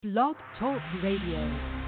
Blog Talk Radio.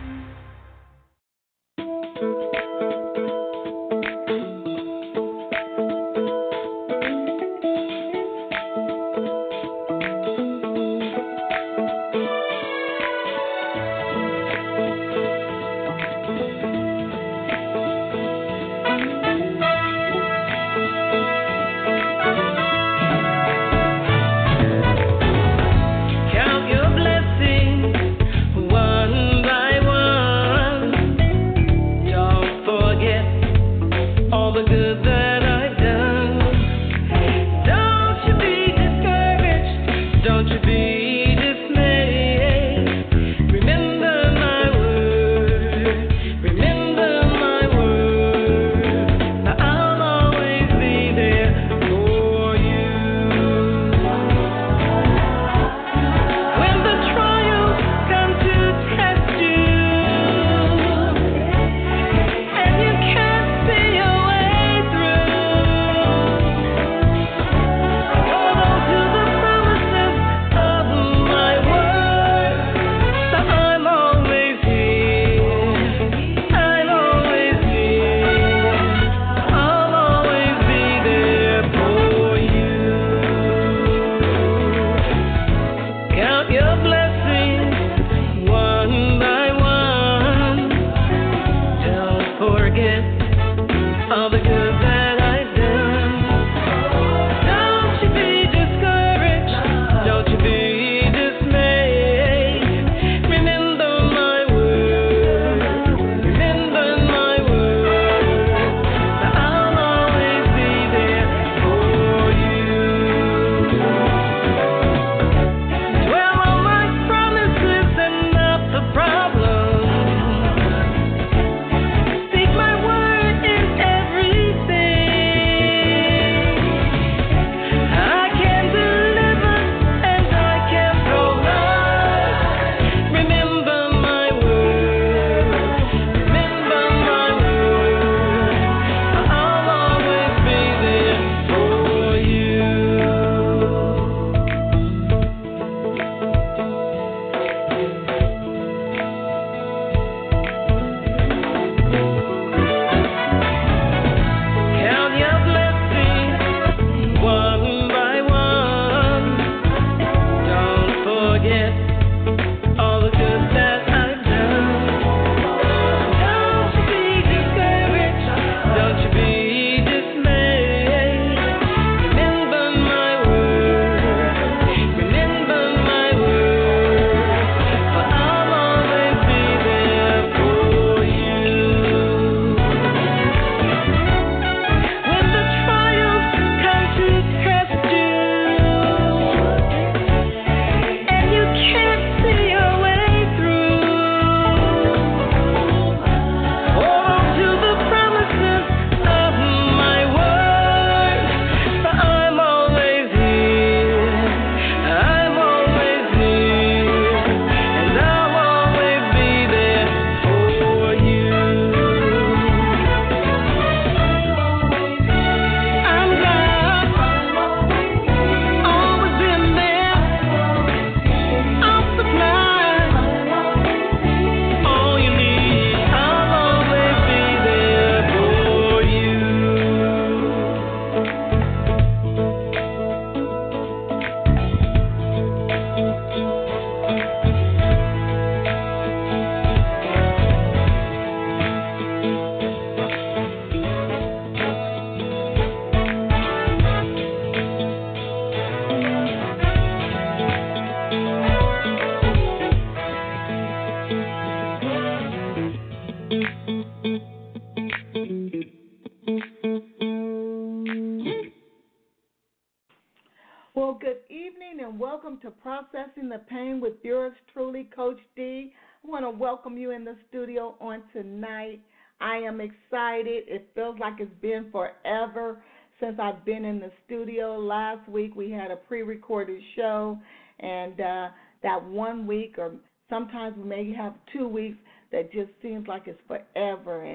Well, good evening and welcome to Processing the Pain with yours truly, Coach D. I want to welcome you in the studio on tonight. I am excited. It feels like it's been forever since I've been in the studio. Last week we had a pre-recorded show, and that 1 week or sometimes we may have 2 weeks that just seems like it's forever. And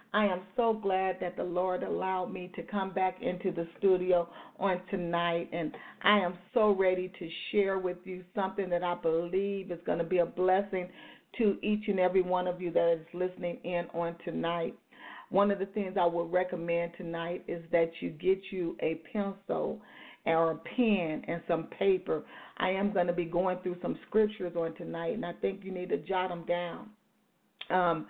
I am so glad that the Lord allowed me to come back into the studio on tonight, and I am so ready to share with you something that I believe is going to be a blessing to each and every one of you that is listening in on tonight. One of the things I would recommend tonight is that you get you a pencil or a pen and some paper. I am going to be going through some scriptures on tonight, and I think you need to jot them down.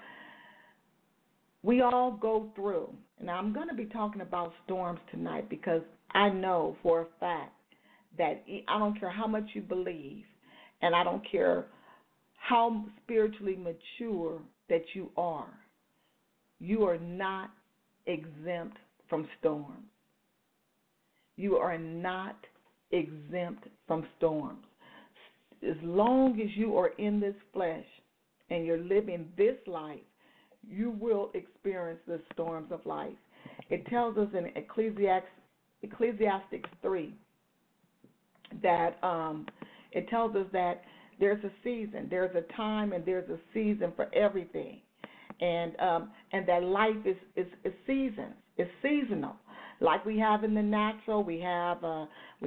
We all go through, and I'm going to be talking about storms tonight because I know for a fact that I don't care how much you believe, and I don't care how spiritually mature that you are not exempt from storms. You are not exempt from storms. As long as you are in this flesh and you're living this life, you will experience the storms of life. It tells us in Ecclesiastes 3 that it tells us that there's a season, there's a time, and there's a season for everything, and that life is seasons, it's seasonal. Like we have in the natural, we have a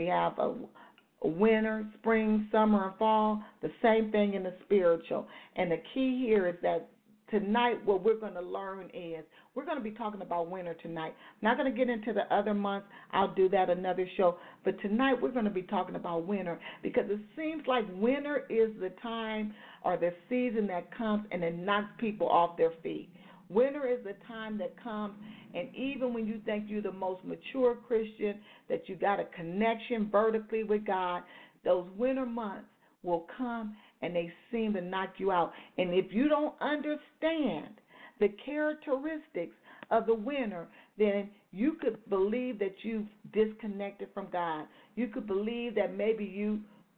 winter, spring, summer, and fall. The same thing in the spiritual. And the key here is that tonight what we're going to learn is we're going to be talking about winter tonight. I'm not going to get into the other months. I'll do that another show. But tonight we're going to be talking about winter because it seems like winter is the time or the season that comes and it knocks people off their feet. Winter is the time that comes, and even when you think you're the most mature Christian, that you got a connection vertically with God, those winter months will come and they seem to knock you out. And if you don't understand the characteristics of the winter, then you could believe that you've disconnected from God. You could believe that maybe you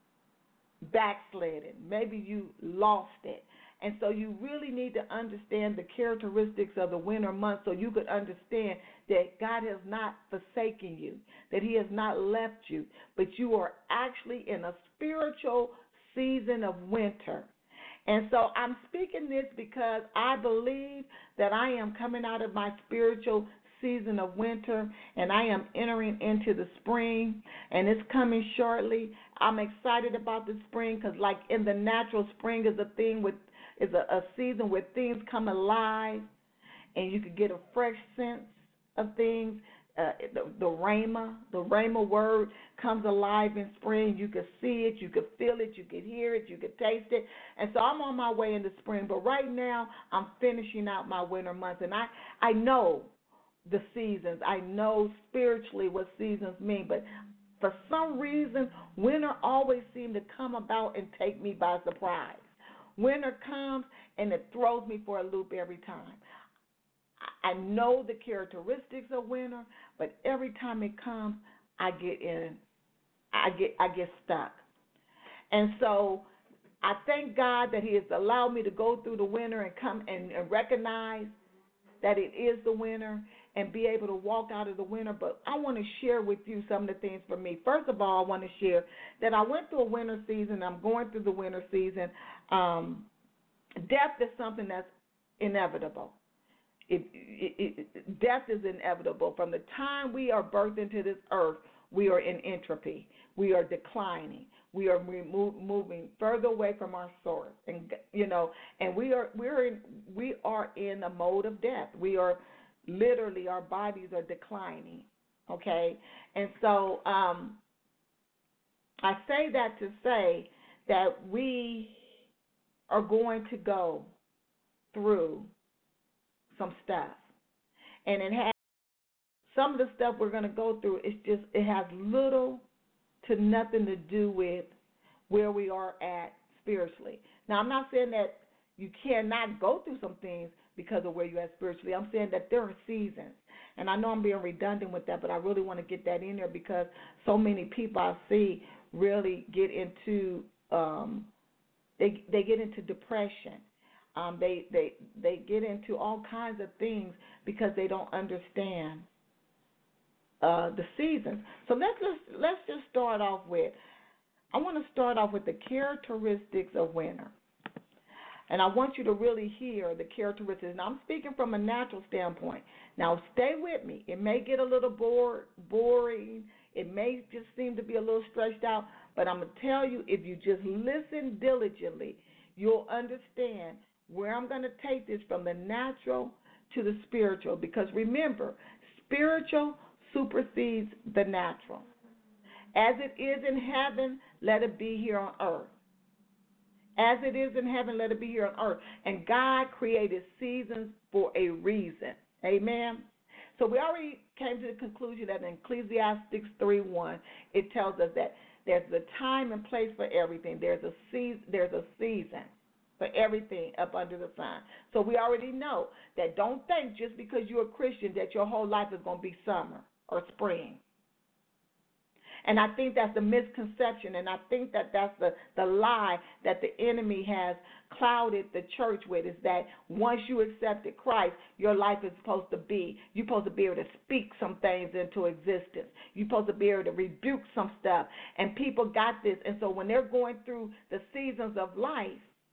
backslid, maybe you lost it. And so you really need to understand the characteristics of the winter months so you could understand that God has not forsaken you, that he has not left you, but you are actually in a spiritual season of winter. And so I'm speaking this because I believe that I am coming out of my spiritual season of winter and I am entering into the spring, and it's coming shortly. I'm excited about the spring because like in the natural, spring is a season where things come alive and you can get a fresh sense of things. The Rhema word comes alive in spring. You can see it, you can feel it, you can hear it, you can taste it. And so I'm on my way into spring. But right now I'm finishing out my winter months. And I know the seasons. I know spiritually what seasons mean. But for some reason, winter always seems to come about and take me by surprise. Winter comes and it throws me for a loop every time. I know the characteristics of winter, but every time it comes, I get stuck. And so I thank God that he has allowed me to go through the winter and come and recognize that it is the winter and be able to walk out of the winter. But I want to share with you some of the things for me. First of all, I want to share that I went through a winter season. I'm going through the winter season. Death is something that's inevitable. Death is inevitable. From the time we are birthed into this earth, we are in entropy. We are declining. We are moving further away from our source, and we are in a mode of death. We are literally, our bodies are declining. Okay, and so I say that to say that we are going to go through some stuff, and some of the stuff we're going to go through. It has little to nothing to do with where we are at spiritually. Now, I'm not saying that you cannot go through some things because of where you're at spiritually. I'm saying that there are seasons, and I know I'm being redundant with that, but I really want to get that in there because so many people I see really get into they get into depression. They get into all kinds of things because they don't understand the seasons. So let's just start off with. I want to start off with the characteristics of winter. And I want you to really hear the characteristics. Now, I'm speaking from a natural standpoint. Now, stay with me. It may get a little boring. It may just seem to be a little stretched out. But I'm going to tell you, if you just listen diligently, you'll understand where I'm going to take this from the natural to the spiritual. Because remember, spiritual supersedes the natural. As it is in heaven, let it be here on earth. As it is in heaven, let it be here on earth. And God created seasons for a reason. Amen. So we already came to the conclusion that in Ecclesiastes 3:1, it tells us that there's a time and place for everything. There's a season for everything up under the sun. So we already know that don't think just because you're a Christian that your whole life is going to be summer or spring. And I think that's the misconception, and I think that that's the lie that the enemy has clouded the church with, is that once you accepted Christ, your life is supposed to be, you're supposed to be able to speak some things into existence. You're supposed to be able to rebuke some stuff. And people got this, and so when they're going through the seasons of life,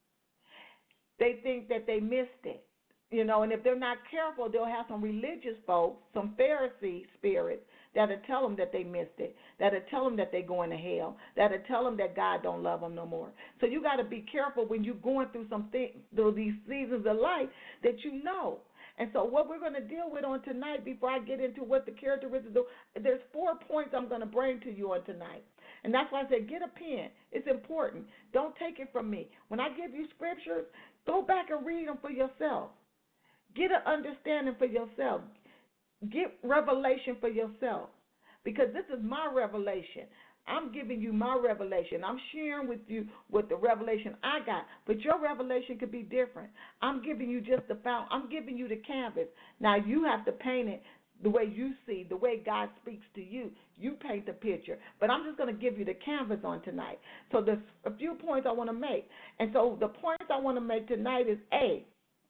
they think that they missed it. You know, and if they're not careful, they'll have some religious folks, some Pharisee spirits, that'll tell them that they missed it, that'll tell them that they're going to hell, that'll tell them that God don't love them no more. So you got to be careful when you're going through through these seasons of life that you know. And so what we're going to deal with on tonight, before I get into what the characteristics do, there's 4 points I'm going to bring to you on tonight. And that's why I said get a pen. It's important. Don't take it from me. When I give you scriptures, go back and read them for yourself. Get an understanding for yourself. Get revelation for yourself, because this is my revelation. I'm giving you my revelation. I'm sharing with you what the revelation I got, but your revelation could be different. I'm giving you just I'm giving you the canvas. Now you have to paint it the way you see, the way God speaks to you. You paint the picture, but I'm just going to give you the canvas on tonight. So there's a few points I want to make, and so the points I want to make tonight is A.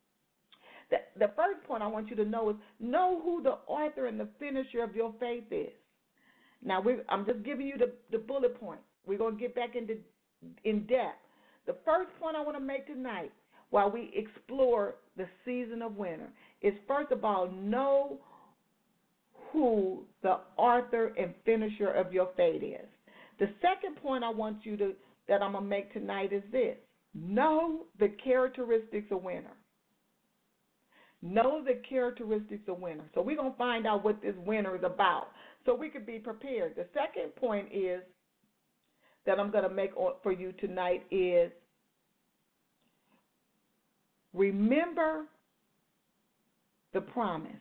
The first point I want you to know is know who the author and the finisher of your faith is. Now, I'm just giving you the bullet point. We're going to get back in depth. The first point I want to make tonight, while we explore the season of winter, is first of all, know who the author and finisher of your faith is. The second point I want you that I'm going to make tonight is this: know the characteristics of winter. Know the characteristics of winter. So we're going to find out what this winter is about so we can be prepared. The second point is that I'm going to make for you tonight is remember the promise.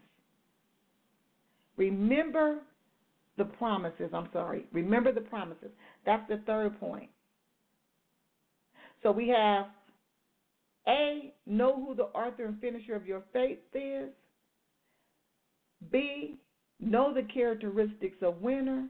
Remember the promises. Remember the promises. That's the third point. So we have A, know who the author and finisher of your faith is. B, know the characteristics of winter.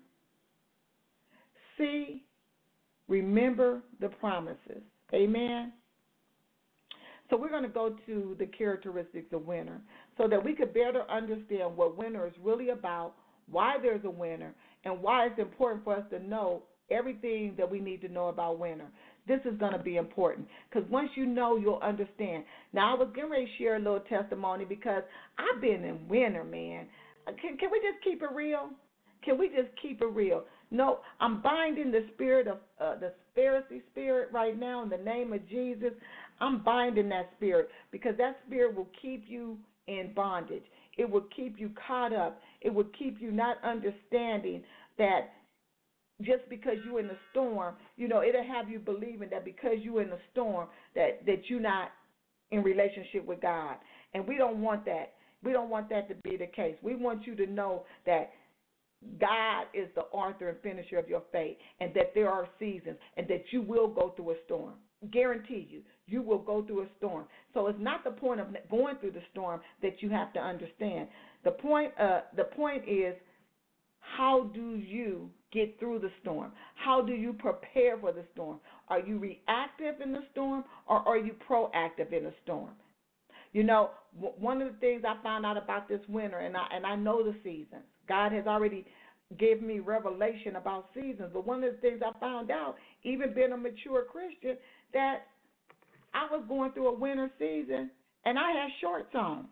C, remember the promises. Amen. So we're going to go to the characteristics of winter so that we could better understand what winter is really about, why there's a winter, and why it's important for us to know everything that we need to know about winter. This is going to be important because once you know, you'll understand. Now, I was getting ready to share a little testimony because I've been in winter, man. Can we just keep it real? Can we just keep it real? No, I'm binding the spirit of the Pharisee spirit right now in the name of Jesus. I'm binding that spirit because that spirit will keep you in bondage. It will keep you caught up. It will keep you not understanding that just because you're in the storm, it'll have you believing that because you're in the storm that you're not in relationship with God. And we don't want that. We don't want that to be the case. We want you to know that God is the author and finisher of your faith, and that there are seasons, and that you will go through a storm. Guarantee you will go through a storm. So it's not the point of going through the storm that you have to understand. The point is, how do you get through the storm? How do you prepare for the storm? Are you reactive in the storm, or are you proactive in the storm? One of the things I found out about this winter, and I know the seasons. God has already given me revelation about seasons. But one of the things I found out, even being a mature Christian, that I was going through a winter season, and I had shorts on.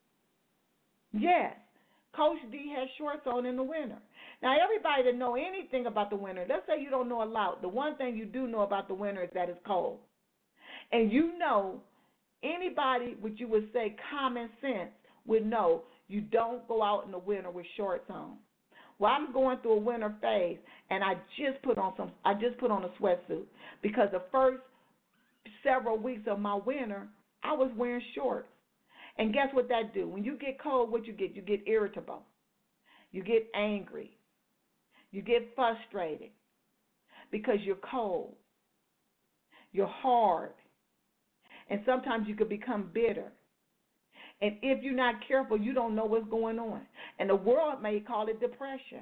Yes, Coach D has shorts on in the winter. Now, everybody that know anything about the winter, let's say you don't know a lot. The one thing you do know about the winter is that it's cold. And you know, anybody, which you would say common sense, would know you don't go out in the winter with shorts on. Well, I'm going through a winter phase, and I just put on a sweatsuit because the first several weeks of my winter, I was wearing shorts. And guess what that do? When you get cold, what you get? You get irritable. You get angry. You get frustrated because you're cold. You're hard. And sometimes you could become bitter. And if you're not careful, you don't know what's going on. And the world may call it depression.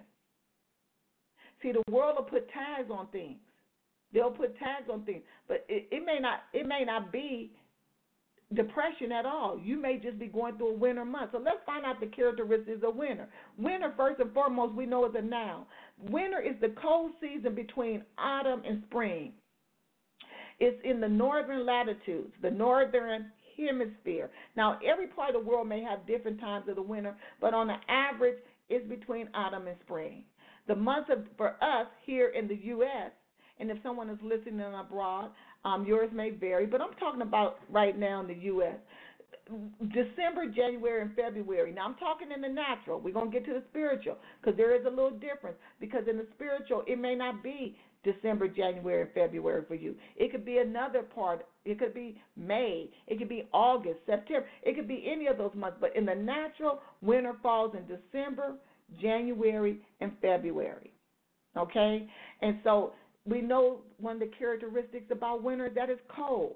See, the world will put tags on things. They'll put tags on things. But it may not be depression at all. You may just be going through a winter month. So let's find out the characteristics of winter. Winter, first and foremost, we know is a noun. Winter is the cold season between autumn and spring. It's in the northern latitudes, the northern hemisphere. Now, every part of the world may have different times of the winter, but on the average, it's between autumn and spring. The months for us here in the U.S., and if someone is listening abroad, yours may vary, but I'm talking about right now in the U.S., December, January, and February. Now, I'm talking in the natural. We're going to get to the spiritual because there is a little difference, because in the spiritual, it may not be December, January, and February for you. It could be another part. It could be May. It could be August, September. It could be any of those months. But in the natural, winter falls in December, January, and February. Okay? And so we know one of the characteristics about winter that it's cold.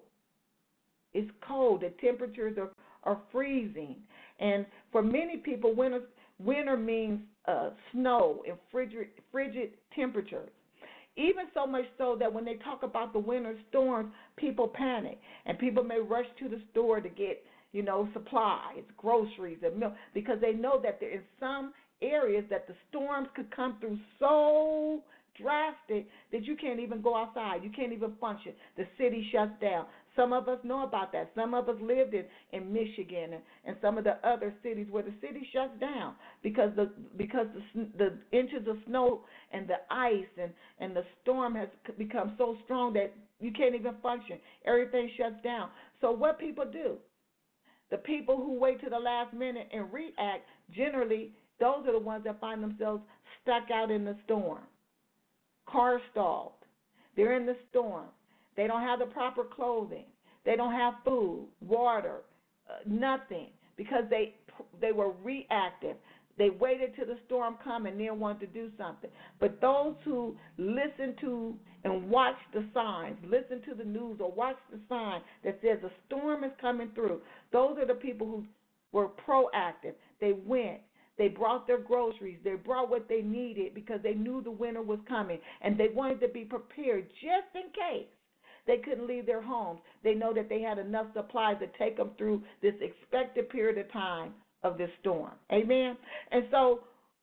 It's cold. The temperatures are freezing. And for many people, winter means snow and frigid temperatures. Even so much so that when they talk about the winter storms, people panic. And people may rush to the store to get, supplies, groceries, and milk, because they know that there in some areas that the storms could come through so drastic that you can't even go outside. You can't even function. The city shuts down. Some of us know about that. Some of us lived in Michigan and some of the other cities where the city shuts down because the inches of snow and the ice and the storm has become so strong that you can't even function. Everything shuts down. So what people do? The people who wait to the last minute and react, generally, those are the ones that find themselves stuck out in the storm. Car stalled. They're in the storm. They don't have the proper clothing. They don't have food, water, nothing, because they were reactive. They waited till the storm come and then wanted to do something. But those who listen to and watch the signs, listen to the news or watch the sign that says a storm is coming through, those are the people who were proactive. They went. They brought their groceries. They brought what they needed because they knew the winter was coming, and they wanted to be prepared just in case they couldn't leave their homes. They know that they had enough supplies to take them through this expected period of time of this storm. Amen? And so,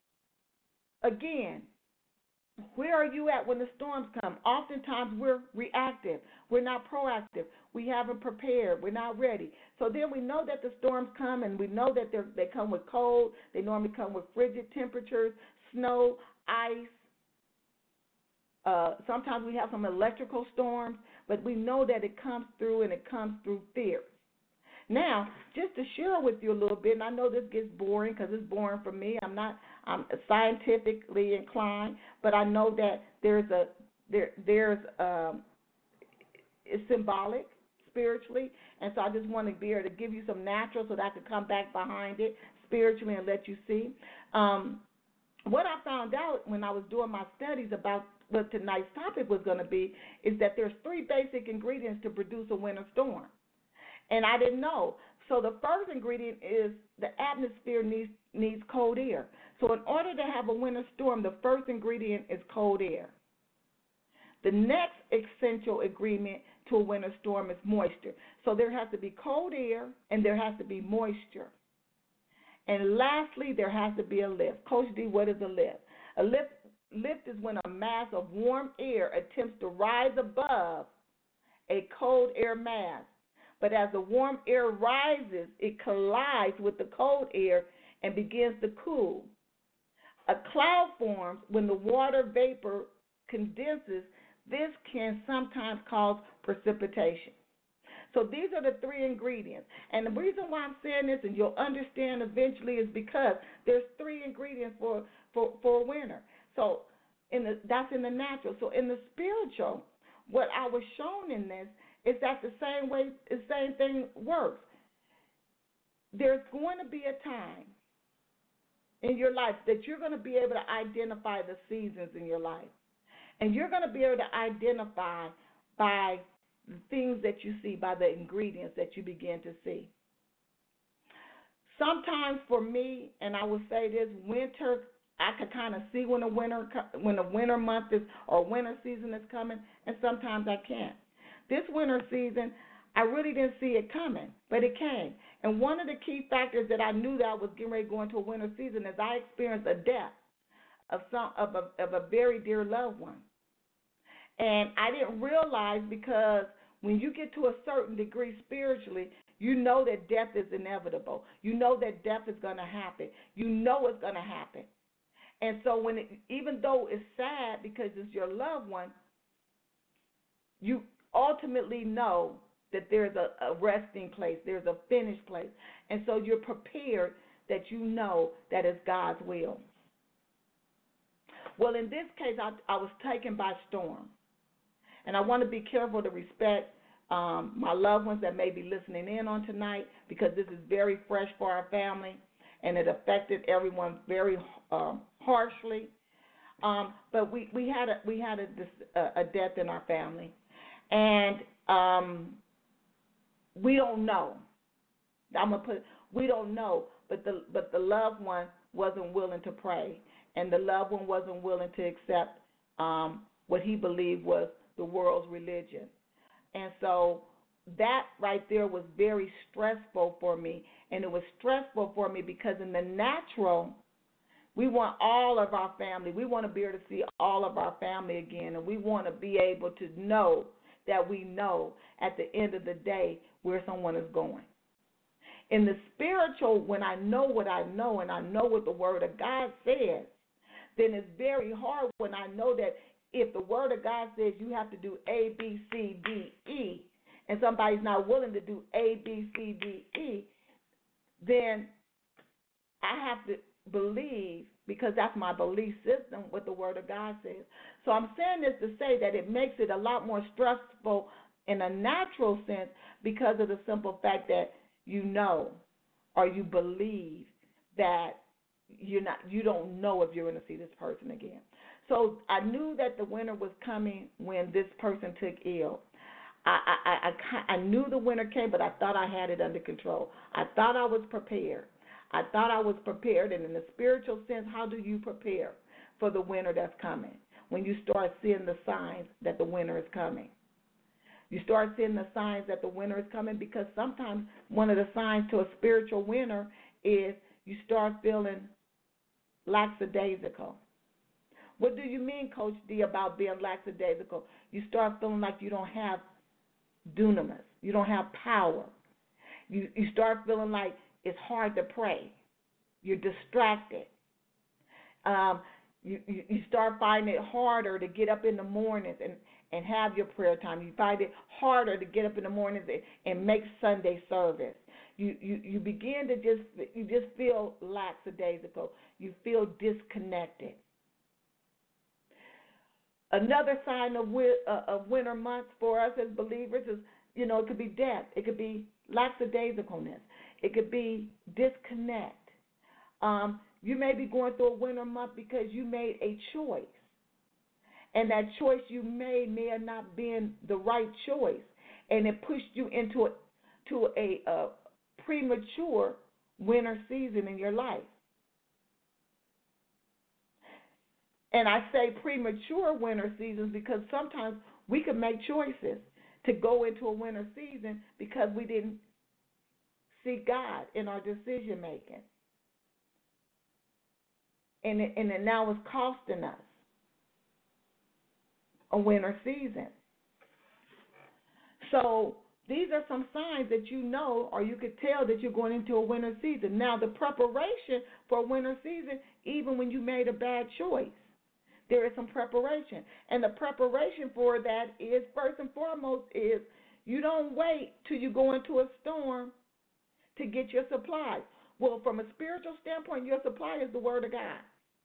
again, where are you at when the storms come? Oftentimes we're reactive. We're not proactive. We haven't prepared. We're not ready. So then we know that the storms come, and we know that they come with cold. They normally come with frigid temperatures, snow, ice. Sometimes we have some electrical storms, but we know that it comes through, and it comes through fierce. Now, just to share with you a little bit, and I know this gets boring because it's boring for me. I'm scientifically inclined, but I know that it's symbolic spiritually, and so I just want to be able to give you some natural so that I can come back behind it spiritually and let you see. What I found out when I was doing my studies about what tonight's topic was going to be is that there's 3 basic ingredients to produce a winter storm. And I didn't know. So the first ingredient is the atmosphere needs cold air. So in order to have a winter storm, the first ingredient is cold air. The next essential ingredient to a winter storm is moisture. So there has to be cold air and there has to be moisture. And lastly, there has to be a lift. Coach D, what is a lift? A lift is when a mass of warm air attempts to rise above a cold air mass. But as the warm air rises, it collides with the cold air and begins to cool. A cloud forms when the water vapor condenses. This can sometimes cause precipitation. So these are the three ingredients. And the reason why I'm saying this, and you'll understand eventually, is because there's three ingredients for winter. So that's in the natural. So in the spiritual, what I was shown in this is that the same thing works. There's going to be a time in your life that you're going to be able to identify the seasons in your life. And you're going to be able to identify by the things that you see, by the ingredients that you begin to see. Sometimes for me, and I will say this, winter, I can kind of see when the winter month is or winter season is coming, and sometimes I can't. This winter season, I really didn't see it coming, but it came. And one of the key factors that I knew that I was getting ready to go into a winter season is I experienced a death of a very dear loved one. And I didn't realize, because when you get to a certain degree spiritually, you know that death is inevitable. You know that death is going to happen. You know it's going to happen. And so even though it's sad because it's your loved one, you ultimately know that there's a resting place, there's a finished place. And so you're prepared that you know that it's God's will. Well, in this case, I was taken by storm. And I want to be careful to respect my loved ones that may be listening in on tonight, because this is very fresh for our family, and it affected everyone very harshly. But we had a death in our family, and we don't know. We don't know, but the loved one wasn't willing to pray, and the loved one wasn't willing to accept what he believed was the world's religion. And so that right there was very stressful for me. And it was stressful for me because in the natural, we want all of our family. We want to be able to see all of our family again. And we want to be able to know that we know at the end of the day where someone is going. In the spiritual, when I know what I know and I know what the Word of God says, then it's very hard when I know that if the Word of God says you have to do A, B, C, D, E, and somebody's not willing to do A, B, C, D, E, then I have to believe, because that's my belief system, what the Word of God says. So I'm saying this to say that it makes it a lot more stressful in a natural sense because of the simple fact that you know or you believe that you don't know if you're going to see this person again. So I knew that the winter was coming when this person took ill. I knew the winter came, but I thought I had it under control. I thought I was prepared. And in the spiritual sense, how do you prepare for the winter that's coming? When you start seeing the signs that the winter is coming. You start seeing the signs that the winter is coming, because sometimes one of the signs to a spiritual winter is you start feeling lackadaisical. What do you mean, Coach D, about being lackadaisical? You start feeling like you don't have dunamis. You don't have power. You start feeling like it's hard to pray. You're distracted. You start finding it harder to get up in the mornings and have your prayer time. You find it harder to get up in the mornings and make Sunday service. You begin to just feel lackadaisical. You feel disconnected. Another sign of winter months for us as believers is, it could be death. It could be lackadaisicalness. It could be disconnect. You may be going through a winter month because you made a choice. And that choice you made may have not been the right choice. And it pushed you into a premature winter season in your life. And I say premature winter seasons because sometimes we could make choices to go into a winter season because we didn't see God in our decision making. And it now is costing us a winter season. So These are some signs that you know, or you could tell that you're going into a winter season. Now, the preparation for winter season, even when you made a bad choice, there is some preparation. And the preparation for that is, first and foremost, is you don't wait till you go into a storm to get your supply. Well, from a spiritual standpoint, your supply is the Word of God.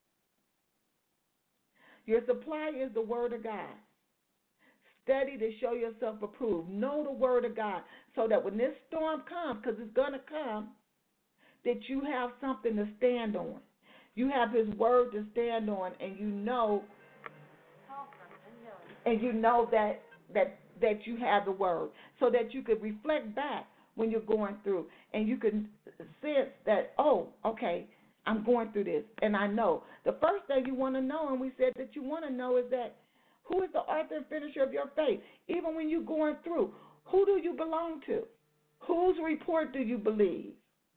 Your supply is the Word of God. Study to show yourself approved. Know the Word of God so that when this storm comes, because it's going to come, that you have something to stand on. You have His Word to stand on, and you know that you have the Word, so that you could reflect back when you're going through, and you can sense that, oh, okay, I'm going through this, and I know. The first thing you want to know, and we said that you want to know, is that who is the author and finisher of your faith? Even when you're going through, who do you belong to? Whose report do you believe?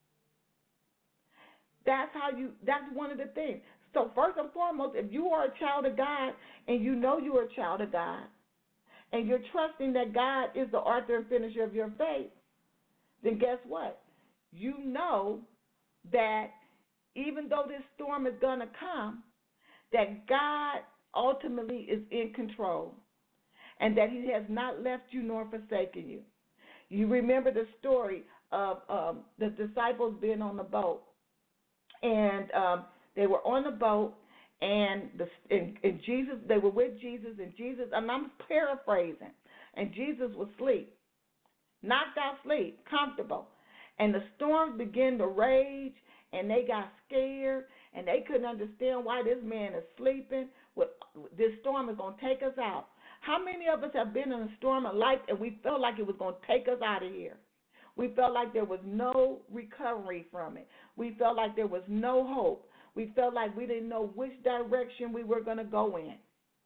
That's one of the things. So first and foremost, if you are a child of God and you know you're a child of God and you're trusting that God is the author and finisher of your faith, then guess what? You know that even though this storm is going to come, that God ultimately is in control and that He has not left you nor forsaken you. You remember the story of the disciples being on the boat, and they were on the boat, and Jesus, they were with Jesus, and Jesus, and I'm paraphrasing, and Jesus was asleep, knocked out sleep, comfortable, and the storms began to rage, and they got scared, and they couldn't understand why this man is sleeping. This storm is going to take us out. How many of us have been in a storm of life and we felt like it was going to take us out of here? We felt like there was no recovery from it. We felt like there was no hope. We felt like we didn't know which direction we were going to go in.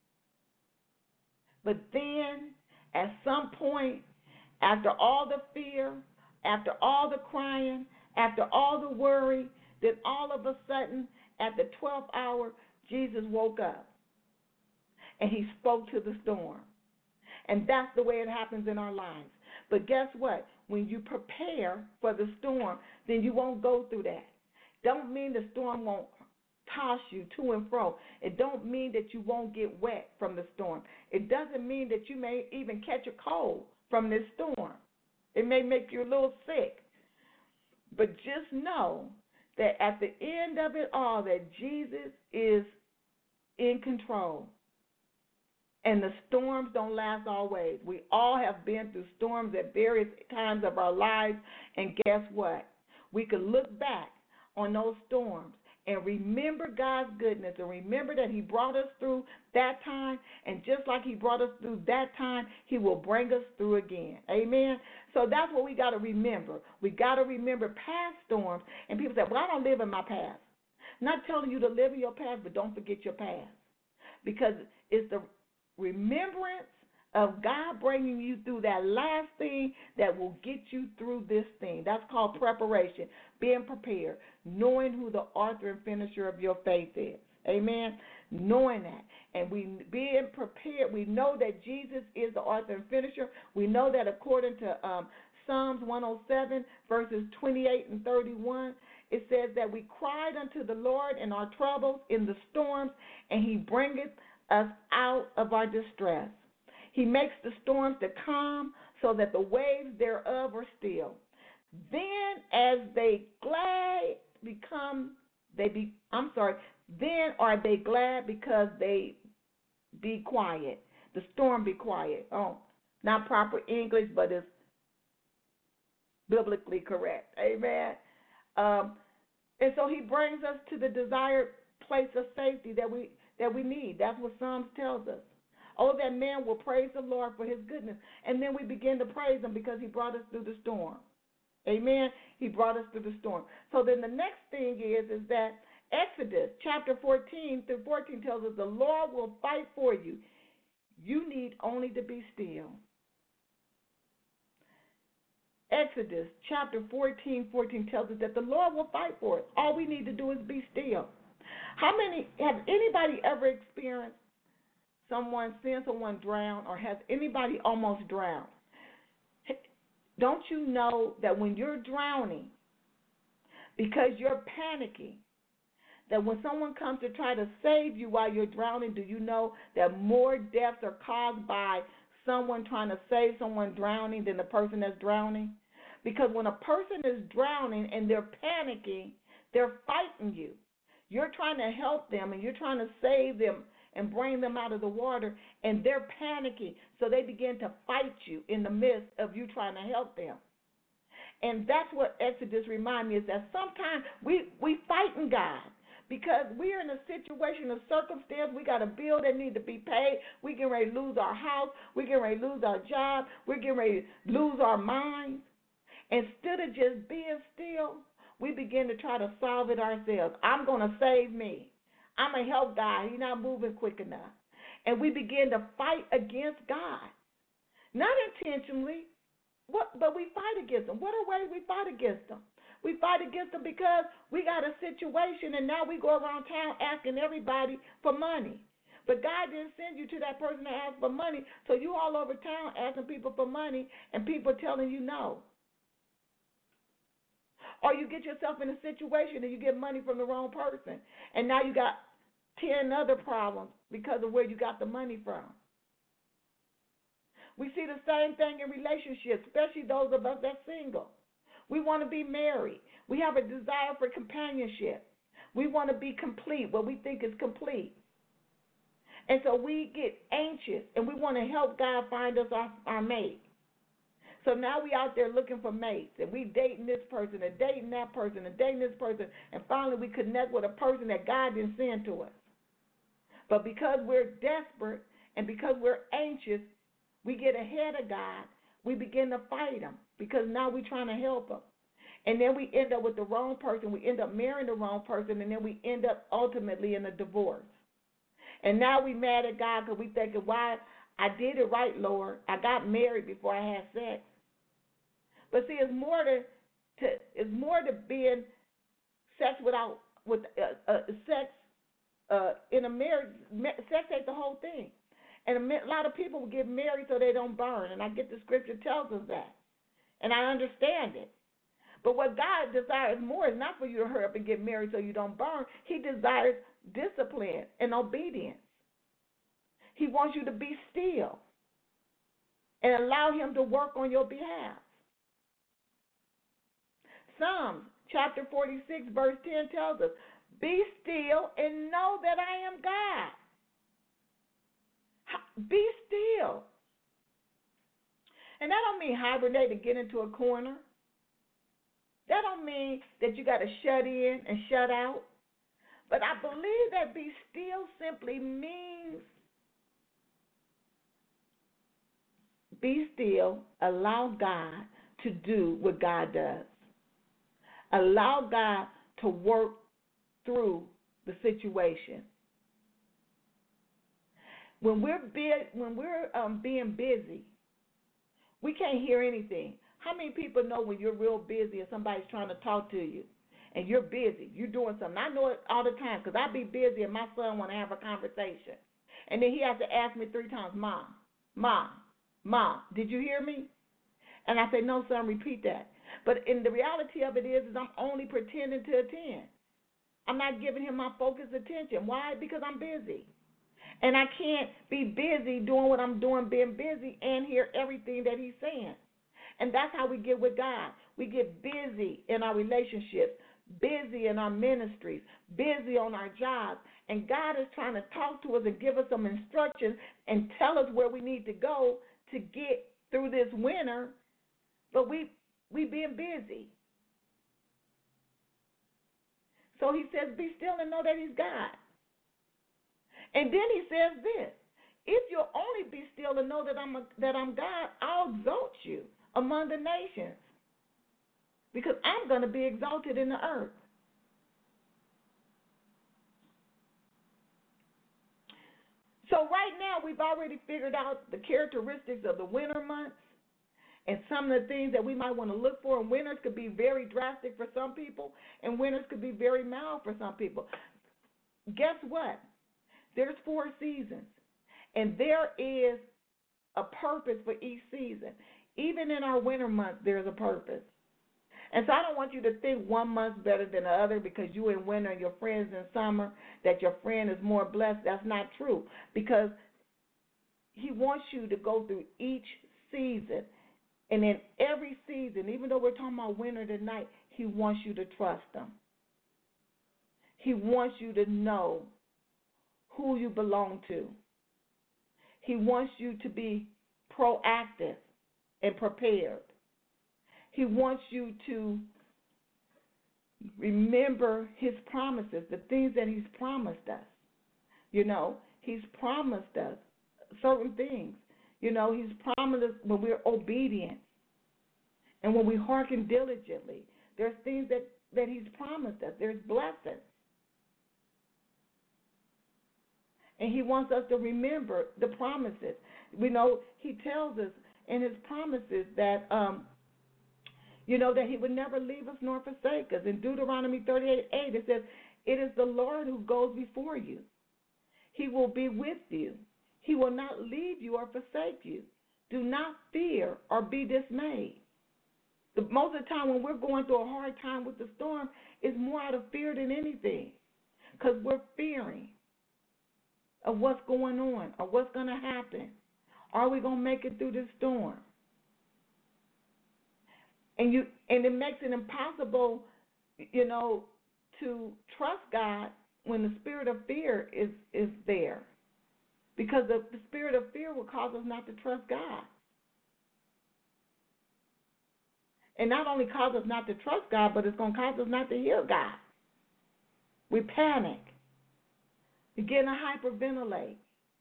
But then, at some point, after all the fear, after all the crying, after all the worry, then all of a sudden, at the 12th hour, Jesus woke up. And He spoke to the storm. And that's the way it happens in our lives. But guess what? When you prepare for the storm, then you won't go through that. Don't mean the storm won't toss you to and fro. It don't mean that you won't get wet from the storm. It doesn't mean that you may even catch a cold from this storm. It may make you a little sick. But just know that at the end of it all, that Jesus is in control. And the storms don't last always. We all have been through storms at various times of our lives. And guess what? We can look back on those storms and remember God's goodness and remember that He brought us through that time. And just like He brought us through that time, He will bring us through again. Amen? So that's what we got to remember. We got to remember past storms. And people say, well, I don't live in my past. I'm not telling you to live in your past, but don't forget your past. Because it's the remembrance of God bringing you through that last thing that will get you through this thing. That's called preparation, being prepared, knowing who the author and finisher of your faith is. Amen? Knowing that. And we being prepared, we know that Jesus is the author and finisher. We know that according to Psalms 107, verses 28 and 31, it says that we cried unto the Lord in our troubles, in the storms, and He bringeth us out of our distress. He makes the storms to calm so that the waves thereof are still. Then as they glad then are they glad because they be quiet. The storm be quiet. Oh, not proper English, but it's biblically correct. Amen. And so He brings us to the desired place of safety that we need. That's what Psalms tells us. Oh, that man will praise the Lord for His goodness. And then we begin to praise Him because He brought us through the storm. Amen? He brought us through the storm. So then the next thing is that Exodus chapter 14 through 14 tells us the Lord will fight for you. You need only to be still. Exodus chapter 14 tells us that the Lord will fight for us. All we need to do is be still. Have anybody ever experienced seeing someone drown, or has anybody almost drowned? Don't you know that when you're drowning, because you're panicking, that when someone comes to try to save you while you're drowning, do you know that more deaths are caused by someone trying to save someone drowning than the person that's drowning? Because when a person is drowning and they're panicking, they're fighting you. You're trying to help them and you're trying to save them and bring them out of the water, and they're panicking. So they begin to fight you in the midst of you trying to help them. And that's what Exodus reminds me is that sometimes we fighting God because we're in a situation, a circumstance. We got a bill that needs to be paid. We getting ready to lose our house. We getting ready to lose our job. We're getting ready to lose our minds. Instead of just being still, we begin to try to solve it ourselves. I'm going to save me. I'm going to help God. He's not moving quick enough. And we begin to fight against God. Not intentionally, but we fight against him. What are ways we fight against him? We fight against him because we got a situation and now we go around town asking everybody for money. But God didn't send you to that person to ask for money, so you all over town asking people for money and people telling you no. Or you get yourself in a situation and you get money from the wrong person, and now you got 10 other problems because of where you got the money from. We see the same thing in relationships, especially those of us that's single. We want to be married. We have a desire for companionship. We want to be complete, what we think is complete. And so we get anxious, and we want to help God find us our mate. So now we out there looking for mates, and we dating this person and dating that person and dating this person, and finally we connect with a person that God didn't send to us. But because we're desperate and because we're anxious, we get ahead of God. We begin to fight him because now we're trying to help him. And then we end up with the wrong person. We end up marrying the wrong person, and then we end up ultimately in a divorce. And now we mad at God because we thinking, why I did it right, Lord. I got married before I had sex. But see, it's more to being sex sex in a marriage. Sex ain't the whole thing. And a lot of people get married so they don't burn. And I get the scripture tells us that. And I understand it. But what God desires more is not for you to hurry up and get married so you don't burn. He desires discipline and obedience. He wants you to be still and allow him to work on your behalf. Psalms chapter 46, verse 10 tells us, be still and know that I am God. Be still. And that don't mean hibernate and get into a corner. That don't mean that you got to shut in and shut out. But I believe that be still simply means be still, allow God to do what God does. Allow God to work through the situation. When we're being busy, we can't hear anything. How many people know when you're real busy and somebody's trying to talk to you and you're busy, you're doing something? I know it all the time because I be busy and my son want to have a conversation. And then he has to ask me 3 times, Mom, did you hear me? And I say, no, son, repeat that. But in the reality of it is I'm only pretending to attend. I'm not giving him my focused attention. Why? Because I'm busy. And I can't be busy doing what I'm doing, being busy, and hear everything that he's saying. And that's how we get with God. We get busy in our relationships, busy in our ministries, busy on our jobs. And God is trying to talk to us and give us some instructions and tell us where we need to go to get through this winter. But we being busy. So he says, be still and know that he's God. And then he says this, if you'll only be still and know that I'm God, I'll exalt you among the nations because I'm going to be exalted in the earth. So right now we've already figured out the characteristics of the winter months and some of the things that we might want to look for. And winters could be very drastic for some people, and winters could be very mild for some people. Guess what? There's 4 seasons, and there is a purpose for each season. Even in our winter months, there's a purpose. And so I don't want you to think one month's better than the other because you in winter and your friend's in summer, that your friend is more blessed. That's not true, because he wants you to go through each season. And in every season, even though we're talking about winter tonight, he wants you to trust him. He wants you to know who you belong to. He wants you to be proactive and prepared. He wants you to remember his promises, the things that he's promised us. You know, he's promised us certain things. You know, he's promised us when we're obedient and when we hearken diligently. There's things that he's promised us. There's blessings. And he wants us to remember the promises. We know he tells us in his promises that, that he would never leave us nor forsake us. In Deuteronomy 38:8, it says, it is the Lord who goes before you. He will be with you. He will not leave you or forsake you. Do not fear or be dismayed. Most of the time when we're going through a hard time with the storm, it's more out of fear than anything, because we're fearing of what's going on or what's going to happen. Are we going to make it through this storm? And it makes it impossible, to trust God when the spirit of fear is there. Because the spirit of fear will cause us not to trust God. And not only cause us not to trust God, but it's going to cause us not to hear God. We panic. Begin to hyperventilate.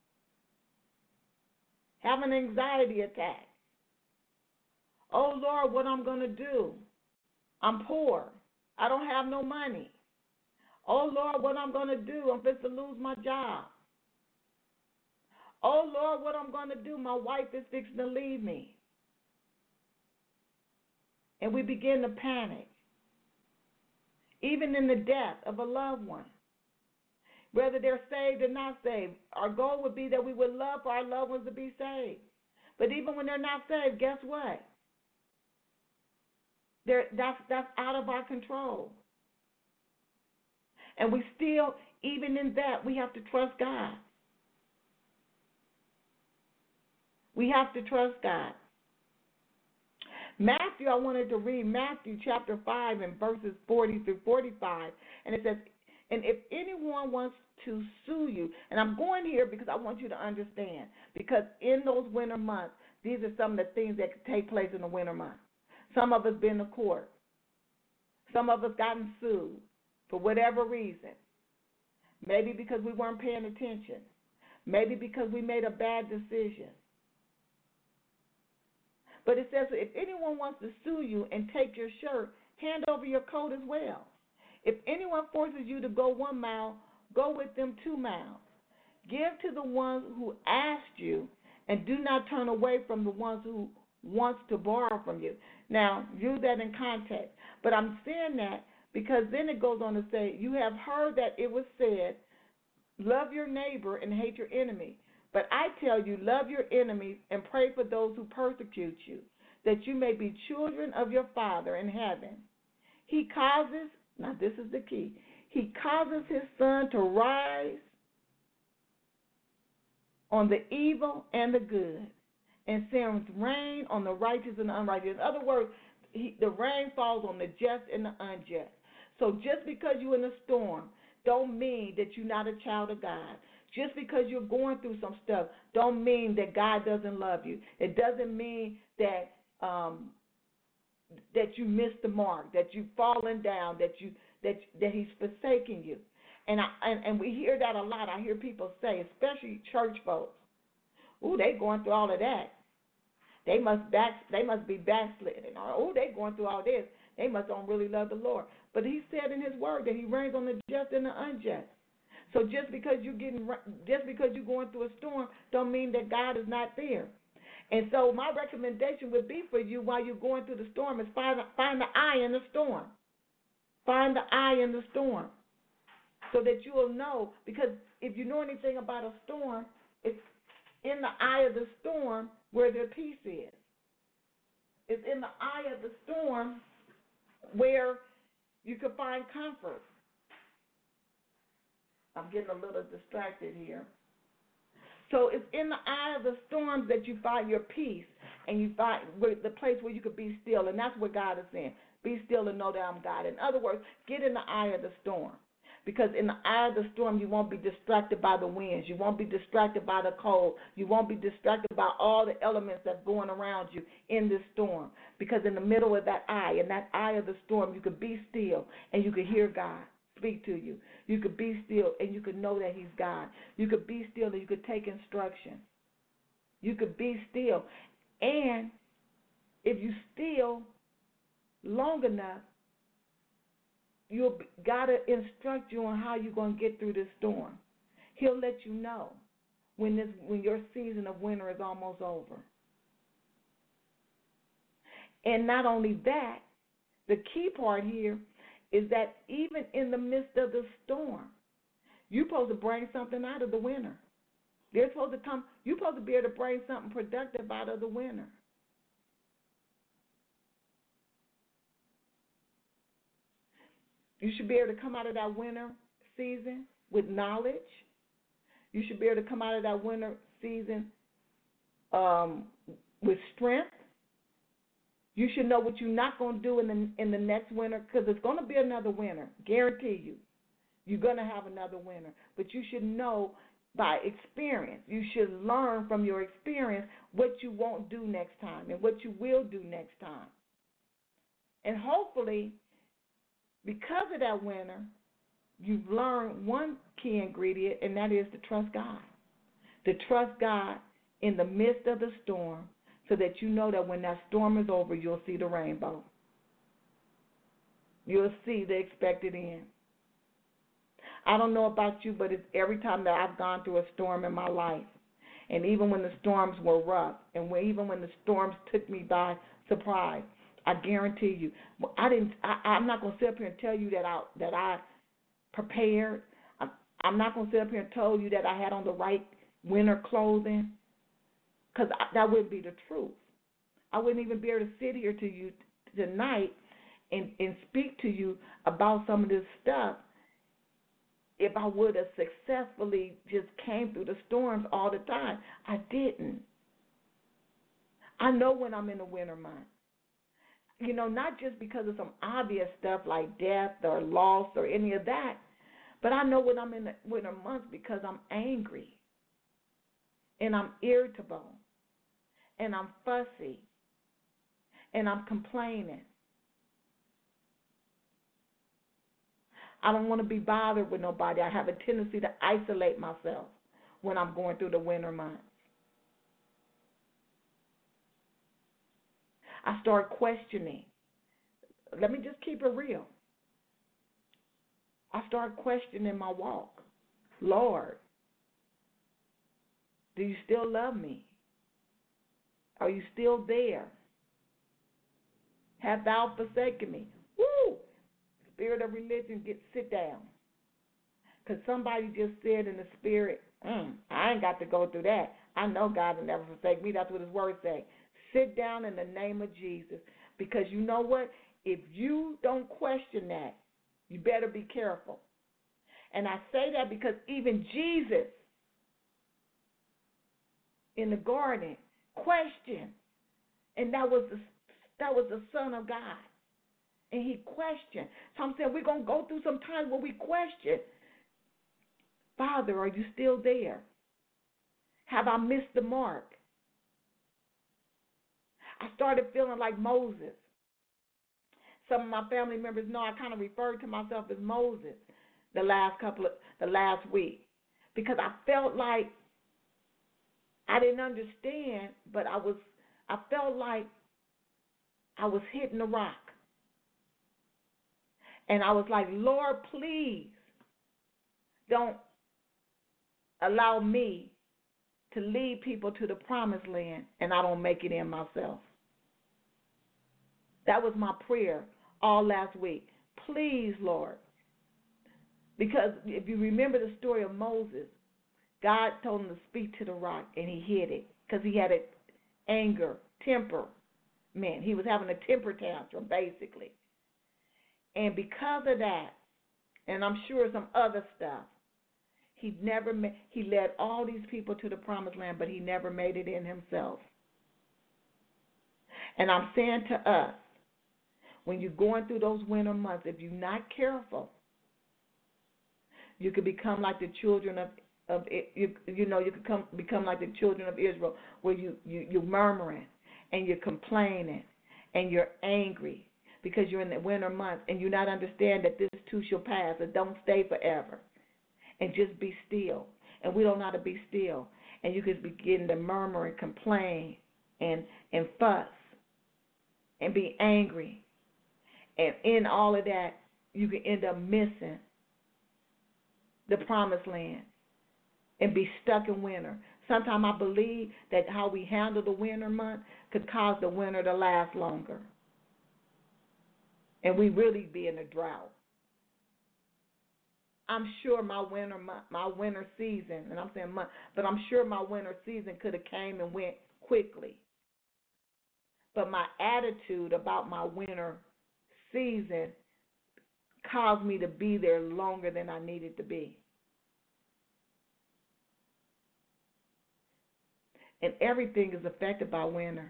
Have an anxiety attack. Oh, Lord, what I'm going to do? I'm poor. I don't have no money. Oh, Lord, what I'm going to do? I'm fixing to lose my job. Oh, Lord, what I'm going to do? My wife is fixing to leave me. And we begin to panic. Even in the death of a loved one. Whether they're saved or not saved, our goal would be that we would love for our loved ones to be saved. But even when they're not saved, guess what? That's out of our control. And we still, even in that, we have to trust God. We have to trust God. Matthew, I wanted to read Matthew chapter 5 and verses 40 through 45. And it says, and if anyone wants to sue you, and I'm going here because I want you to understand, because in those winter months, these are some of the things that could take place in the winter months. Some of us been to court. Some of us gotten sued for whatever reason. Maybe because we weren't paying attention. Maybe because we made a bad decision. But it says, if anyone wants to sue you and take your shirt, hand over your coat as well. If anyone forces you to go 1 mile, go with them 2 miles. Give to the ones who asked you, and do not turn away from the ones who wants to borrow from you. Now, use that in context. But I'm saying that because then it goes on to say, you have heard that it was said, love your neighbor and hate your enemy. But I tell you, love your enemies and pray for those who persecute you, that you may be children of your Father in heaven. He causes, now this is the key, he causes his sun to rise on the evil and the good, and sends rain on the righteous and the unrighteous. In other words, the rain falls on the just and the unjust. So just because you're in a storm don't mean that you're not a child of God. Just because you're going through some stuff don't mean that God doesn't love you. It doesn't mean that that you missed the mark, that you've fallen down, that he's forsaken you. And we hear that a lot. I hear people say, especially church folks, "Ooh, they going through all of that. They must be backsliding." Or, "Ooh, they going through all this. They must don't really love the Lord." But he said in his word that he reigns on the just and the unjust. So just because you're going through a storm don't mean that God is not there. And so my recommendation would be for you while you're going through the storm is find the eye in the storm. Find the eye in the storm so that you will know. Because if you know anything about a storm, it's in the eye of the storm where their peace is. It's in the eye of the storm where you can find comfort. I'm getting a little distracted here. So it's in the eye of the storms that you find your peace, and you find the place where you could be still, and that's where God is in. Be still and know that I'm God. In other words, get in the eye of the storm. Because in the eye of the storm, you won't be distracted by the winds. You won't be distracted by the cold. You won't be distracted by all the elements that's going around you in this storm. Because in the middle of that eye, in that eye of the storm, you could be still and you could hear God speak to you. You could be still and you could know that He's God. You could be still and you could take instruction. You could be still. And if you still long enough, God to instruct you on how you're going to get through this storm. He'll let you know when your season of winter is almost over. And not only that, the key part here is that even in the midst of the storm, you're supposed to bring something out of the winter. You're supposed to be able to bring something productive out of the winter. You should be able to come out of that winter season with knowledge. You should be able to come out of that winter season with strength. You should know what you're not going to do in the next winter, because it's going to be another winter, guarantee you. You're going to have another winter. But you should know by experience. You should learn from your experience what you won't do next time and what you will do next time. And hopefully, because of that winter, you've learned one key ingredient, and that is to trust God. To trust God in the midst of the storm, so that you know that when that storm is over, you'll see the rainbow. You'll see the expected end. I don't know about you, but it's every time that I've gone through a storm in my life, and even when the storms were rough, and even when the storms took me by surprise, I guarantee you, I'm not going to sit up here and tell you that I prepared. I'm not going to sit up here and tell you that I had on the right winter clothing, because that wouldn't be the truth. I wouldn't even be able to sit here to you tonight and speak to you about some of this stuff if I would have successfully just came through the storms all the time. I didn't. I know when I'm in the winter months. You know, not just because of some obvious stuff like death or loss or any of that, but I know when I'm in the winter months because I'm angry and I'm irritable and I'm fussy and I'm complaining. I don't want to be bothered with nobody. I have a tendency to isolate myself when I'm going through the winter months. I start questioning. Let me just keep it real. I start questioning my walk. Lord, do you still love me? Are you still there? Have thou forsaken me? Woo! Spirit of religion, sit down. Because somebody just said in the spirit, I ain't got to go through that. I know God will never forsake me. That's what His word says. Sit down in the name of Jesus. Because you know what? If you don't question that, you better be careful. And I say that because even Jesus in the garden questioned. And that was the Son of God. And He questioned. So I'm saying we're going to go through some times where we question. Father, are you still there? Have I missed the mark? I started feeling like Moses. Some of my family members know I kind of referred to myself as Moses the last week, because I felt like I didn't understand, but I felt like I was hitting the rock. And I was like, Lord, please don't allow me to lead people to the promised land and I don't make it in myself. That was my prayer all last week. Please, Lord. Because if you remember the story of Moses, God told him to speak to the rock and he hid it because he had an anger, temper meant. He was having a temper tantrum, basically. And because of that, and I'm sure some other stuff, he led all these people to the promised land, but he never made it in himself. And I'm saying to us, when you're going through those winter months, if you're not careful, you could become like the children you could become like the children of Israel, where you're murmuring and you're complaining and you're angry because you're in the winter months and you not understand that this too shall pass. It don't stay forever. And just be still. And we don't know how to be still. And you can begin to murmur and complain and fuss and be angry. And in all of that, you can end up missing the promised land and be stuck in winter. Sometimes I believe that how we handle the winter month could cause the winter to last longer. And we really be in a drought. I'm sure my winter season, and I'm saying month, but I'm sure my winter season could have came and went quickly. But my attitude about my winter season caused me to be there longer than I needed to be. And everything is affected by winter.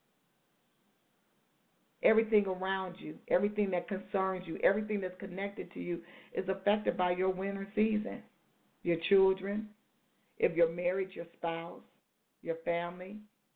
Everything around you, everything that concerns you, everything that's connected to you is affected by your winter season. Your children, if you're married, your spouse, your family.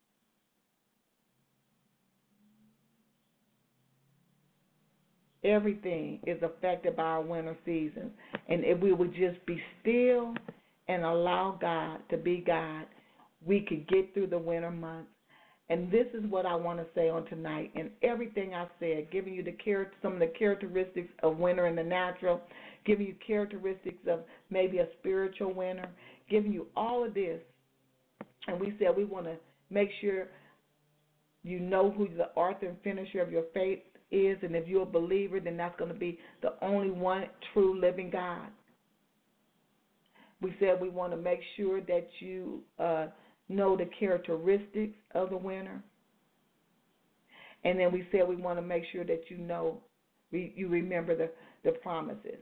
Everything is affected by our winter season. And if we would just be still and allow God to be God, we could get through the winter months. And this is what I want to say on tonight. And everything I said, giving you some of the characteristics of winter in the natural, giving you characteristics of maybe a spiritual winter, giving you all of this. And we said we want to make sure you know who the author and finisher of your faith is. And if you're a believer, then that's going to be the only one true living God. We said we want to make sure that you know the characteristics of the winter. And then we said we want to make sure that you remember the promises.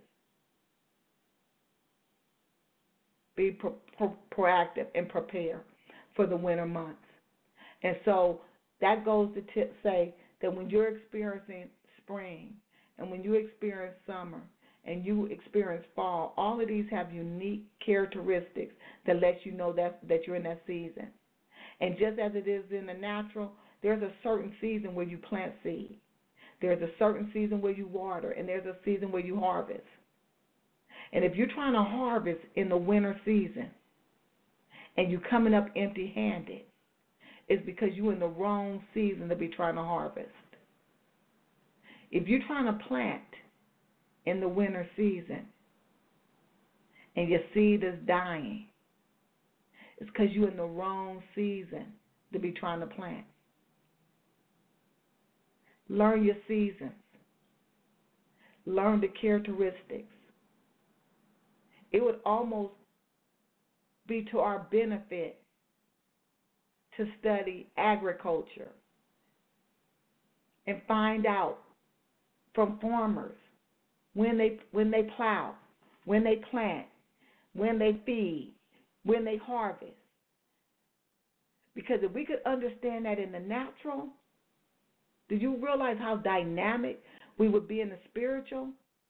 Be proactive and prepare for the winter months. And so that goes to say that when you're experiencing spring and when you experience summer and you experience fall, all of these have unique characteristics that let you know that you're in that season. And just as it is in the natural, there's a certain season where you plant seed. There's a certain season where you water, and there's a season where you harvest. And if you're trying to harvest in the winter season and you're coming up empty-handed, it's because you're in the wrong season to be trying to harvest. If you're trying to plant in the winter season and your seed is dying, it's because you're in the wrong season to be trying to plant. Learn your seasons. Learn the characteristics. It would almost be to our benefit to study agriculture and find out from farmers when they plow, when they plant, when they feed, when they harvest. Because if we could understand that in the natural, do you realize how dynamic we would be in the spiritual?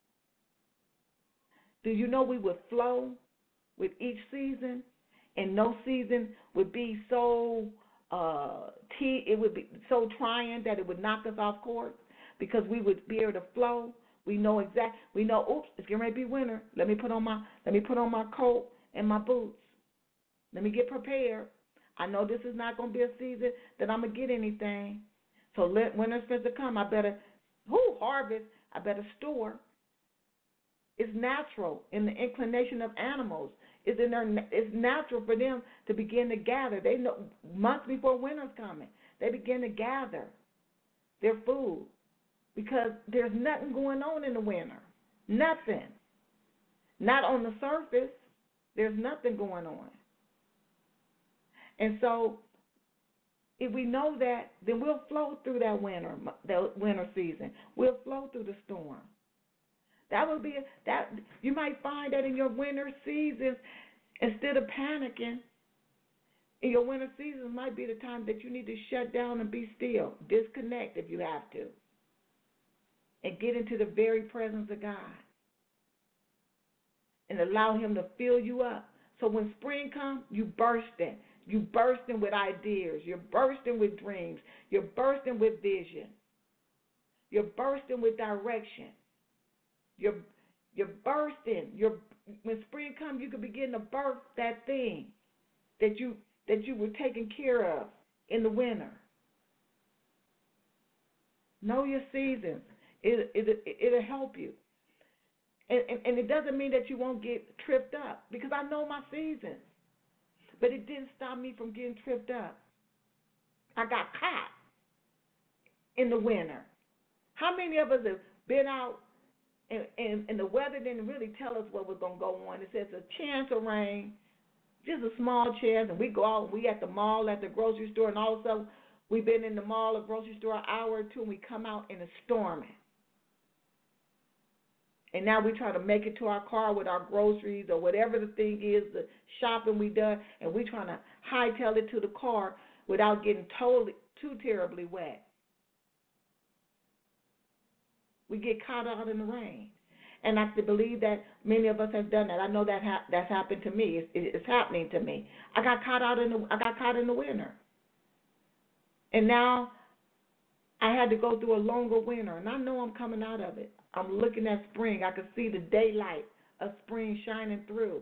Do you know we would flow with each season, and no season would be so it would be so trying that it would knock us off course, because we would be able to flow. We know oops, it's getting ready to be winter. Let me put on my coat and my boots. Let me get prepared. I know this is not going to be a season that I'm going to get anything. So let winter's supposed to come. I better harvest. I better store. It's natural in the inclination of animals. It's natural for them to begin to gather. They know months before winter's coming. They begin to gather their food because there's nothing going on in the winter. Nothing. Not on the surface. There's nothing going on. And so if we know that, then we'll flow through that winter season. We'll flow through the storm. That will be that. You might find that in your winter seasons, instead of panicking, in your winter seasons might be the time that you need to shut down and be still, disconnect if you have to, and get into the very presence of God and allow Him to fill you up. So when spring comes, you bursting. You bursting with ideas. You're bursting with dreams. You're bursting with vision. You're bursting with direction. You're bursting. When spring comes, you can begin to birth that thing that you were taking care of in the winter. Know your seasons. It'll help you. And it doesn't mean that you won't get tripped up, because I know my seasons. But it didn't stop me from getting tripped up. I got caught in the winter. How many of us have been out and the weather didn't really tell us what was going to go on? It says a chance of rain, just a small chance, and we go out and we at the mall, at the grocery store, and all of a sudden we've been in the mall or grocery store an hour or two, and we come out and it's storming. And now we try to make it to our car with our groceries or whatever the thing is, the shopping we done, and we trying to hightail it to the car without getting too terribly wet. We get caught out in the rain. And I believe that many of us have done that. I know that that's happened to me. It's happening to me. I got caught in the winter. And now I had to go through a longer winter, and I know I'm coming out of it. I'm looking at spring. I can see the daylight of spring shining through.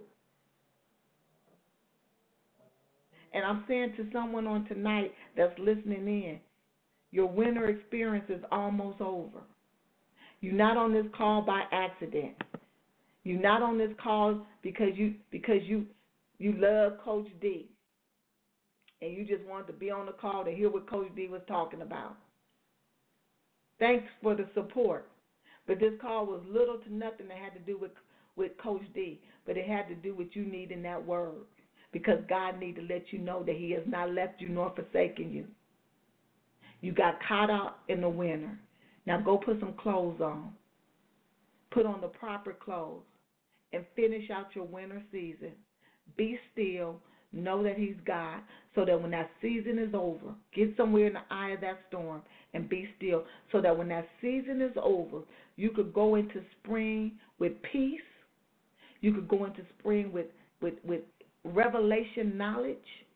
And I'm saying to someone on tonight that's listening in, your winter experience is almost over. You're not on this call by accident. You're not on this call because you love Coach D and you just wanted to be on the call to hear what Coach D was talking about. Thanks for the support. But this call was little to nothing that had to do with Coach D, but it had to do with you needing that word, because God needs to let you know that He has not left you nor forsaken you. You got caught out in the winter. Now go put some clothes on. Put on the proper clothes and finish out your winter season. Be still. Know that He's God, so that when that season is over, get somewhere in the eye of that storm and be still, so that when that season is over, you could go into spring with peace. You could go into spring with revelation knowledge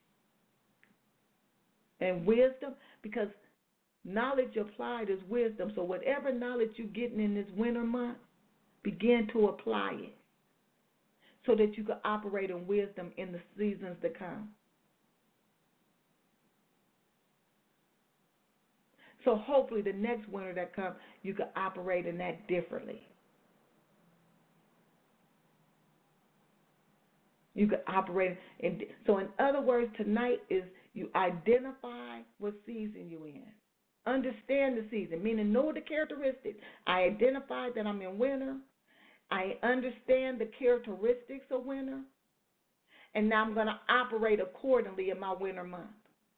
and wisdom, because knowledge applied is wisdom. So whatever knowledge you're getting in this winter month, begin to apply it, so that you can operate in wisdom in the seasons to come. So hopefully the next winter that comes, you can operate in that differently. You can operate in. So in other words, tonight is you identify what season you're in. Understand the season, meaning know the characteristics. I identify that I'm in winter. I understand the characteristics of winter, and now I'm going to operate accordingly in my winter month.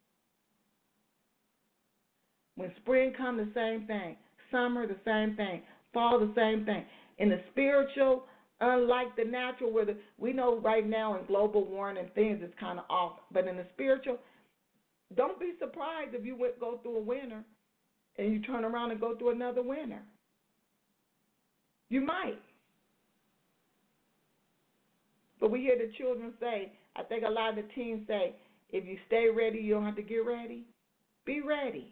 When spring comes, the same thing. Summer, the same thing. Fall, the same thing. In the spiritual, unlike the natural, where we know right now in global warming and things is kind of off, but in the spiritual, don't be surprised if you go through a winter and you turn around and go through another winter. You might. But we hear the children say, I think a lot of the teens say, if you stay ready, you don't have to get ready. Be ready.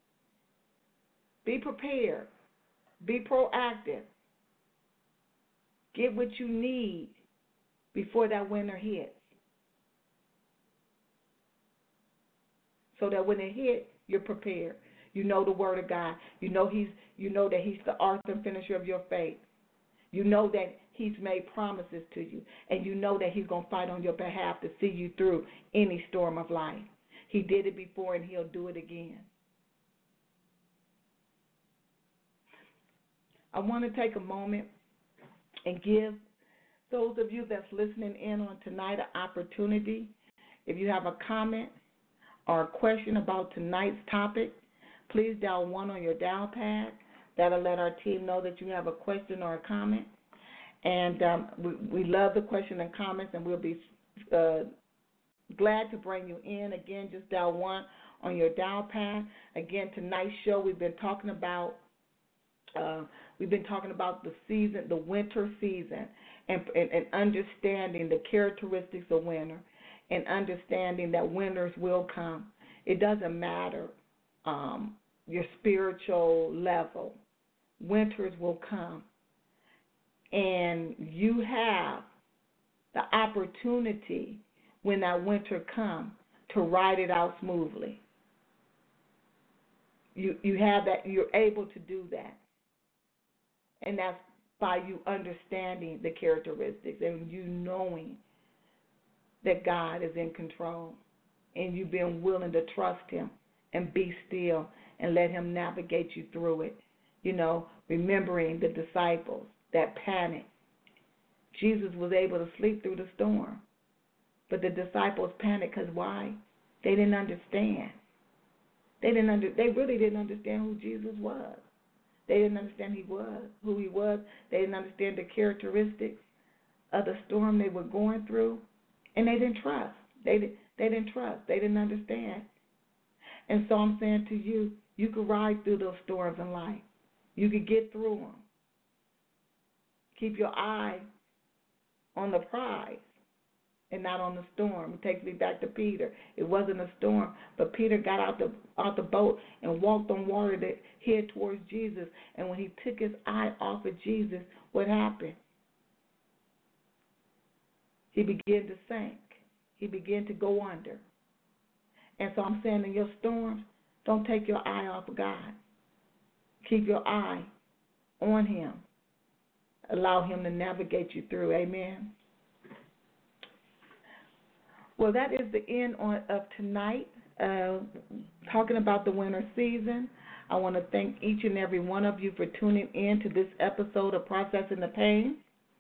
Be prepared. Be proactive. Get what you need before that winter hits, so that when it hits, you're prepared. You know the Word of God. You know that He's the author and finisher of your faith. You know that He's made promises to you, and you know that He's going to fight on your behalf to see you through any storm of life. He did it before, and He'll do it again. I want to take a moment and give those of you that's listening in on tonight an opportunity. If you have a comment, or a question about tonight's topic, please dial 1 on your dial pad. That'll let our team know that you have a question or a comment. And we love the question and comments, and we'll be glad to bring you in. Again, just dial 1 on your dial pad. Again, tonight's show we've been talking about the season, the winter season, and understanding the characteristics of winter, and understanding that winters will come. It doesn't matter your spiritual level. Winters will come. And you have the opportunity when that winter comes to ride it out smoothly. You have that, you're able to do that. And that's by you understanding the characteristics and you knowing that God is in control, and you being willing to trust him and be still and let him navigate you through it. You know, remembering the disciples that panicked. Jesus was able to sleep through the storm, but the disciples panicked because why? They didn't understand. They really didn't understand who Jesus was. They didn't understand who he was. They didn't understand the characteristics of the storm they were going through, and they didn't trust. They didn't trust. They didn't understand. And so I'm saying to you, you could ride through those storms in life. You could get through them. Keep your eye on the prize and not on the storm. It takes me back to Peter. It wasn't a storm, but Peter got out the boat and walked on water that head towards Jesus. And when he took his eye off of Jesus, what happened? He began to sink. He began to go under. And so I'm saying in your storms, don't take your eye off of God. Keep your eye on him. Allow him to navigate you through. Amen. Well, that is the end of tonight, talking about the winter season. I want to thank each and every one of you for tuning in to this episode of Processing the Pain.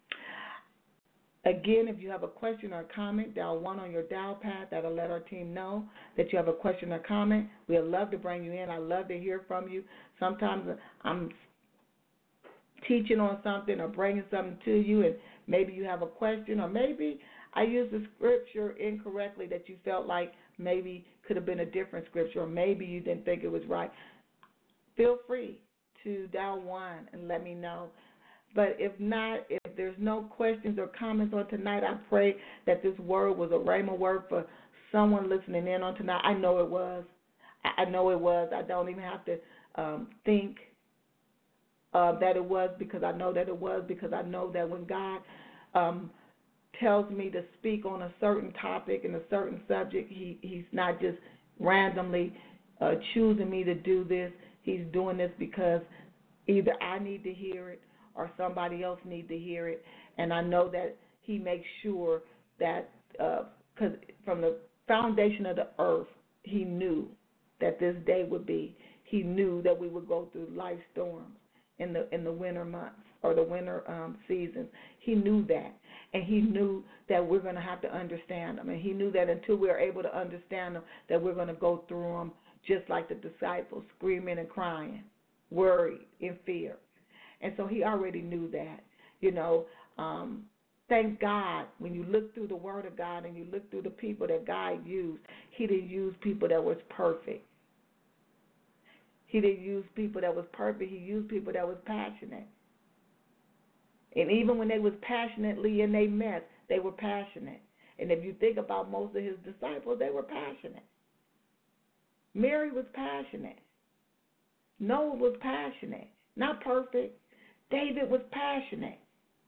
Again, if you have a question or a comment, dial 1 on your dial pad. That'll let our team know that you have a question or comment. We'd love to bring you in. I love to hear from you. Sometimes I'm teaching on something or bringing something to you, and maybe you have a question, or maybe I used the scripture incorrectly that you felt like maybe could have been a different scripture, or maybe you didn't think it was right. Feel free to dial 1 and let me know. But if not, if there's no questions or comments on tonight, I pray that this word was a rhema word for someone listening in on tonight. I know it was. I know it was. I don't even have to think that it was, because I know that it was, because I know that when God tells me to speak on a certain topic and a certain subject, he's not just randomly choosing me to do this. He's doing this because either I need to hear it or somebody else needs to hear it. And I know that he makes sure that, because from the foundation of the earth, he knew that this day would be. He knew that we would go through life storms in the winter months or the winter seasons. He knew that. And he knew that we're going to have to understand them. And he knew that until we're able to understand them, that we're going to go through them just like the disciples, screaming and crying, worried, in fear. And so he already knew that. You know, thank God when you look through the Word of God and you look through the people that God used, he didn't use people that was perfect. He didn't use people that was perfect. He used people that was passionate. And even when they was passionately in their mess, they were passionate. And if you think about most of his disciples, they were passionate. Mary was passionate. Noah was passionate. Not perfect. David was passionate.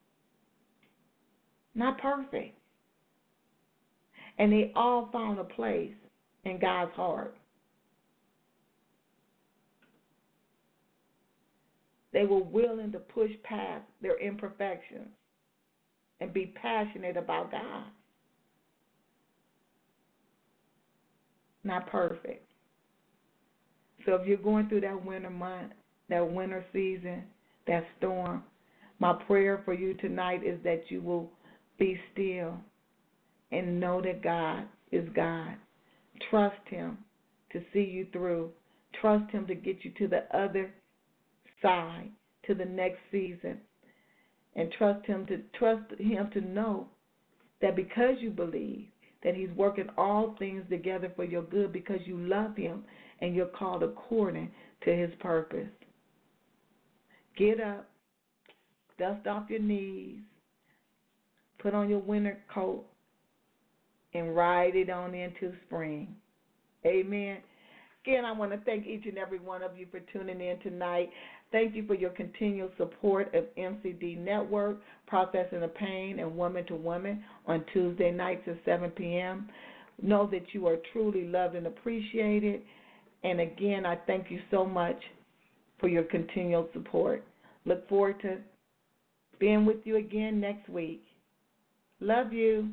Not perfect. And they all found a place in God's heart. They were willing to push past their imperfections and be passionate about God. Not perfect. So if you're going through that winter month, that winter season, that storm, my prayer for you tonight is that you will be still and know that God is God. Trust him to see you through. Trust Him to get you to the other side, to the next season. And trust Him to know that because you believe, that He's working all things together for your good because you love Him and you're called according to His purpose. Get up, dust off your knees, put on your winter coat, and ride it on into spring. Amen. Again, I want to thank each and every one of you for tuning in tonight. Thank you for your continual support of MCD Network, Processing the Pain, and Woman to Woman on Tuesday nights at 7 p.m. Know that you are truly loved and appreciated. And again, I thank you so much for your continual support. Look forward to being with you again next week. Love you.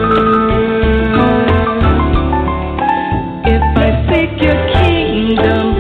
Seek your kingdom.